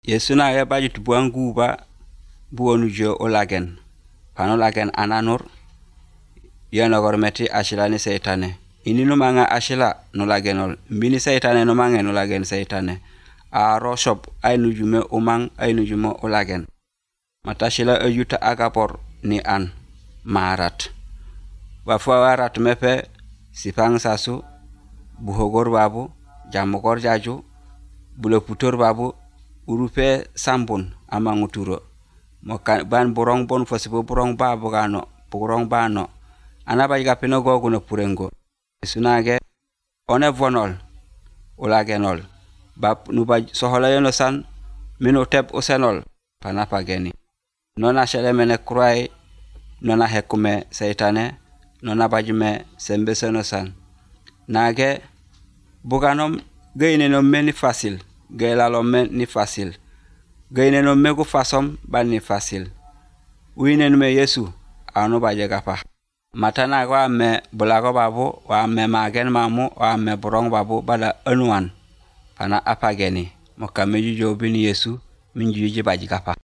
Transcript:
Yesu na ge bajit buangu ba buonu jo olagen. Panolagen ananur yana gormeti ashilani seytane. Ininu manga ashila nolagenol. Mbini seytane no mange nolagen seytane. A roshop aynu jume umang aynu jume olagen. Matashila ajuta agapor ni an marat. Wafwa warat mepe sipang sasu buhogor babu jamogor jaju buleputor babu urupe sambun amanguturo. Mokan ban borong bon fosibo borong babu gano borong bano anaba igapino gogu no purengo. Sunage one vonol olagenol bab nuba sohola yono san mino tep osenol panapa geni. Nona shelemene kruai nona hekume seytane nona bajume sembeseno san. Nage buganom geinenom meni fasil geilalom meni fasil. Geinenom megu fasom bani fasil. Uinenume Yesu anu bajegapa. Matana wa me bulago babu wa me magen mamu wa me borong babu bala anuan pana apa geni. Moka meju jobini Yesu minjuji bajigapa.